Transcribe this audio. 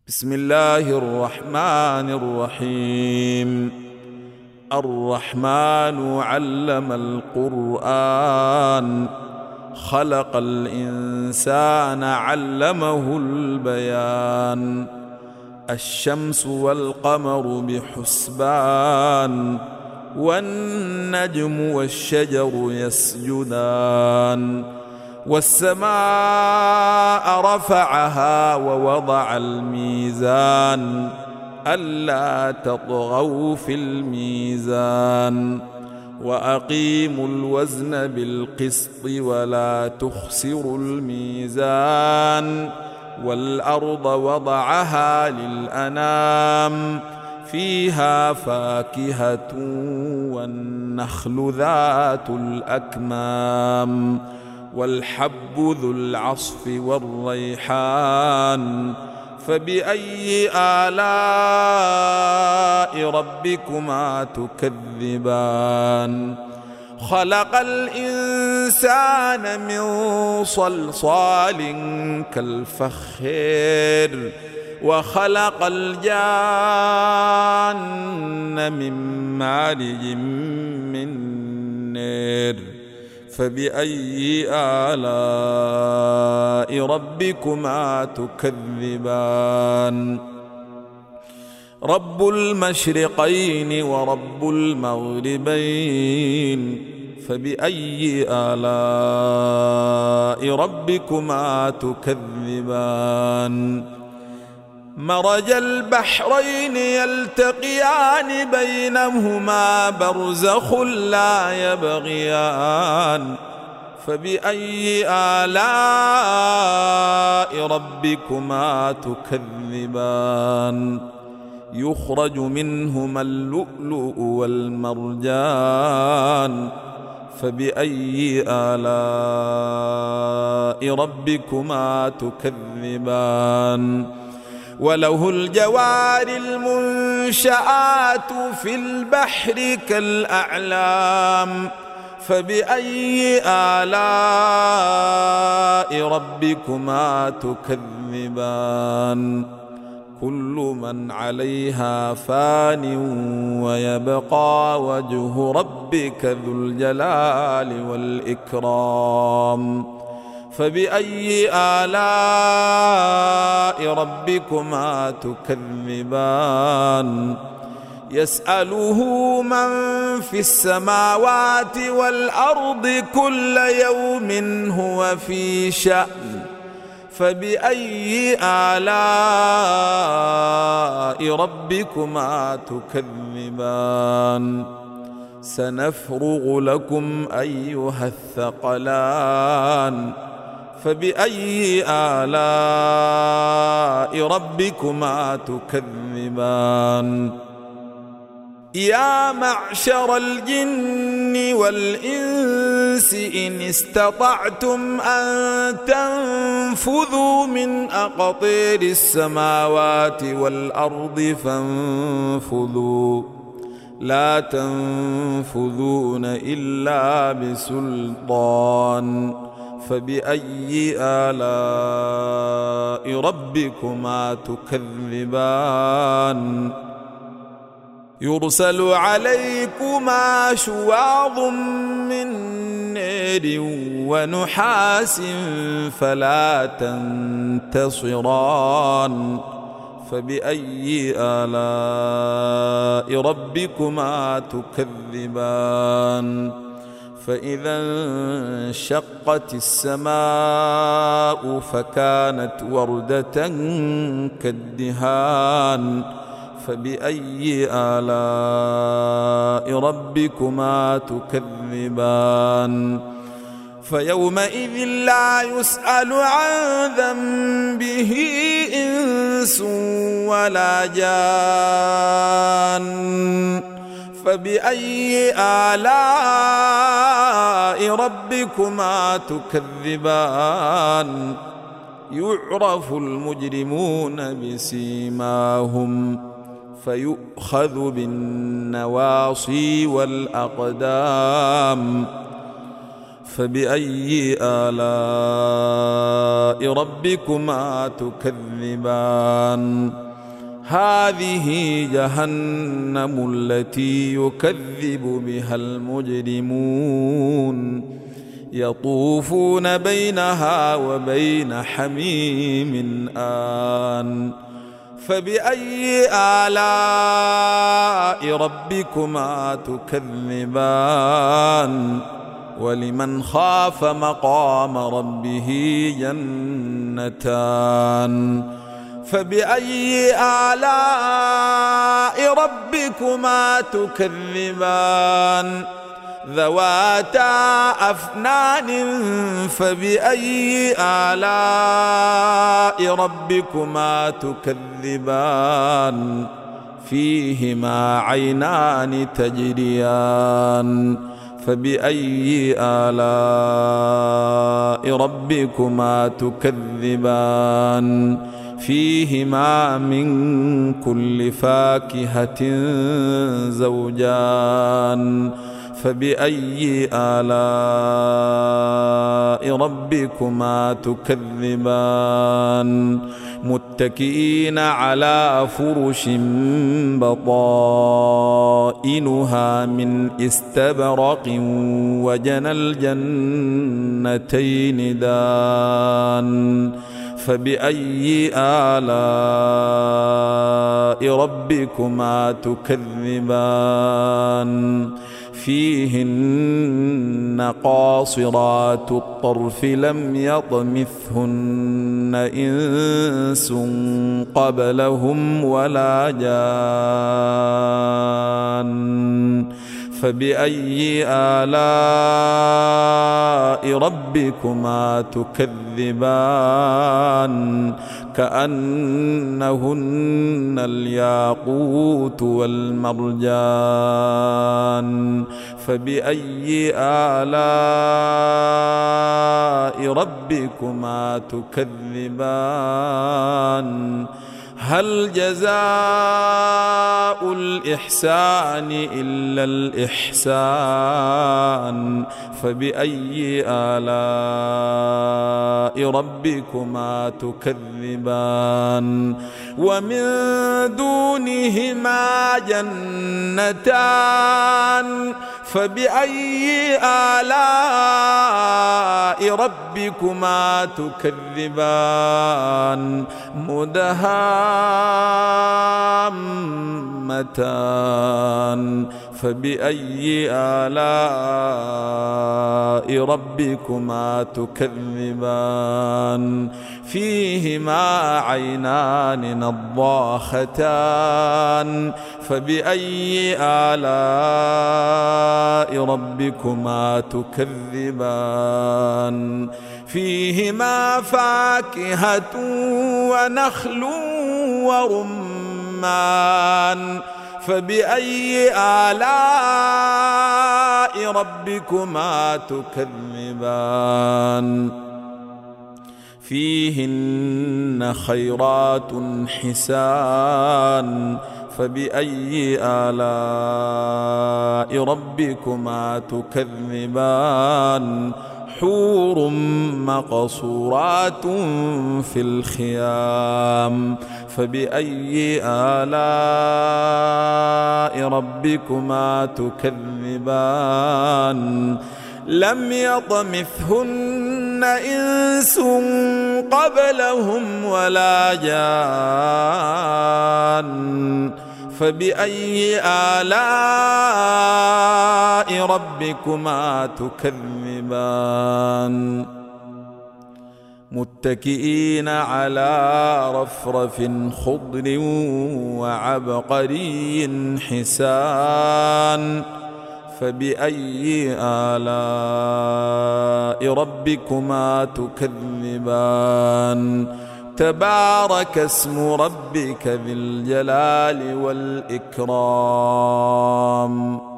بسم الله الرحمن الرحيم. الرحمن علم القرآن، خلق الإنسان علمه البيان. الشمس والقمر بحسبان، والنجم والشجر يسجدان. والسماء رفعها ووضع الميزان، ألا تطغوا في الميزان. وأقيموا الوزن بالقسط ولا تخسروا الميزان. والأرض وضعها للأنام، فيها فاكهة والنخل ذات الأكمام، والحب ذو العصف والريحان. فبأي آلاء ربكما تكذبان؟ خلق الإنسان من صلصال كالفخار، وخلق الجان من مارج من نار. فبأي آلاء ربكما تكذبان؟ رب المشرقين ورب المغربين، فبأي آلاء ربكما تكذبان؟ مرج البحرين يلتقيان، بينهما برزخ لا يبغيان. فبأي آلاء ربكما تكذبان؟ يخرج منهما اللؤلؤ والمرجان. فبأي آلاء ربكما تكذبان؟ وله الجوار المنشآت في البحر كالأعلام. فبأي آلاء ربكما تكذبان؟ كل من عليها فان، ويبقى وجه ربك ذو الجلال والإكرام. فبأي آلاء ربكما تكذبان؟ يسأله من في السماوات والأرض، كل يوم هو في شأن. فبأي آلاء ربكما تكذبان؟ سنفرغ لكم أيها الثقلان. فبأي آلاء ربكما تكذبان؟ يا معشر الجن والإنس، إن استطعتم أن تنفذوا من أقطار السماوات والأرض فانفذوا، لا تنفذون إلا بسلطان. فبأي آلاء ربكما تكذبان؟ يرسل عليكما شواظ من نار ونحاس، فلا تنتصران. فبأي آلاء ربكما تكذبان؟ فإذا انشقت السماء فكانت وردة كالدهان. فبأي آلاء ربكما تكذبان؟ فيومئذ لا يسأل عن ذنبه إنس ولا جان. فبأي آلاء ربكما تكذبان؟ يعرف المجرمون بسيماهم، فيؤخذ بالنواصي والأقدام. فبأي آلاء ربكما تكذبان هذه جهنم التي يكذب بها المجرمون يطوفون بينها وبين حميم آن فبأي آلاء ربكما تكذبان ولمن خاف مقام ربه جنتان فبأي آلاء ربكما تكذبان ذواتا أفنان فبأي آلاء ربكما تكذبان فيهما عينان تجريان فبأي آلاء ربكما تكذبان فيهما من كل فاكهة زوجان فبأي آلاء ربكما تكذبان متكئين على فرش بطائنها من استبرق وجنى الجنتين دان فبأي آلاء ربكما تكذبان فيهن قاصرات الطرف لم يطمثهن إنس قبلهم ولا جان فبأي آلاء ربكما تكذبان كأنهن الياقوت والمرجان فبأي آلاء ربكما تكذبان هل جزاء الإحسان إلا الإحسان فبأي آلاء ربكما تكذبان ومن دونهما جنتان فبأي آلاء ربكما تكذبان مدهامتان فبأي آلاء ربكما تكذبان فيهما عينان نضاختان فبأي آلاء ربكما تكذبان فيهما فاكهة ونخل ورمان فبأي آلاء ربكما تكذبان فيهن خيرات حسان فبأي آلاء ربكما تكذبان حور مقصورات في الخيام فبأي آلاء ربكما تكذبان لم يطمثهن إنس قبلهم ولا جان فبأي آلاء ربكما تكذبان متكئين على رفرف خضر وعبقري حسان فبأي آلاء ربكما تكذبان تبارك اسم ربك ذي الجلال والإكرام